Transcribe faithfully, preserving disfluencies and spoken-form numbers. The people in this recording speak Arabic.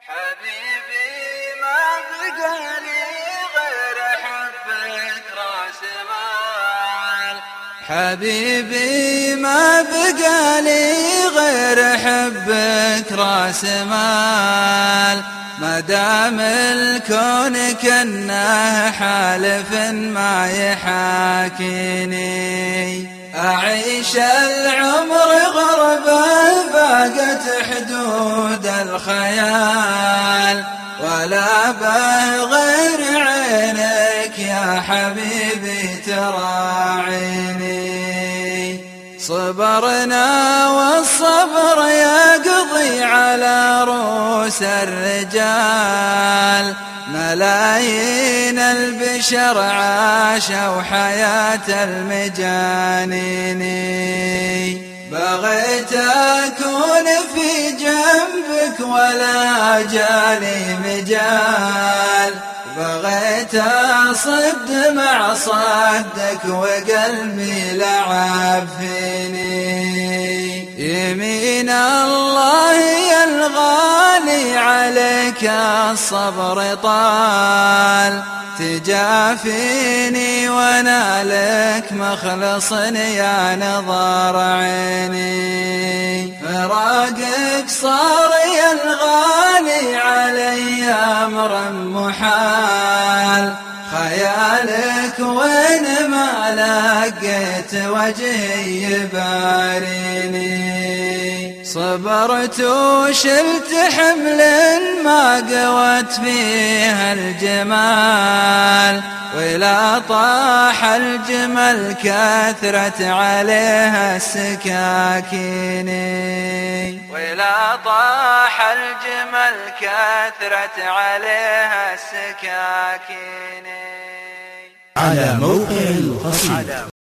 حبيبي ما بقالي غير حبك راس مال. حبيبي ما بقالي غير حبك راس مال. ما دام الكون كنه حالف ما يحاكيني. أعيش العمر غربة فاقت حدود الخيال. ولا به غير عينك يا حبيبي تراعيني. صبرنا والصبر يقضي على رؤوس الرجال. ملايين البشر عاشوا حياة المجانين. بغيت أكون في جنبك ولا جالي مجال. بغيت أصد مع صدك وقلبي لعب فيني. يمين الله يا الغالي عليك الصبر طال. تجافيني وانا لك مخلص يا نظر عيني. فراقك صار يا الغالي علي امر محال. خيالك وين ما لقيت وجهي يباريني. صبرت وشلت حمل ما قوت فيها الجمال. ولا طاح الجمل كثرت عليها السكاكين. ولا طاح الجمل كثرت عليها السكاكين. على موقع القصيدة.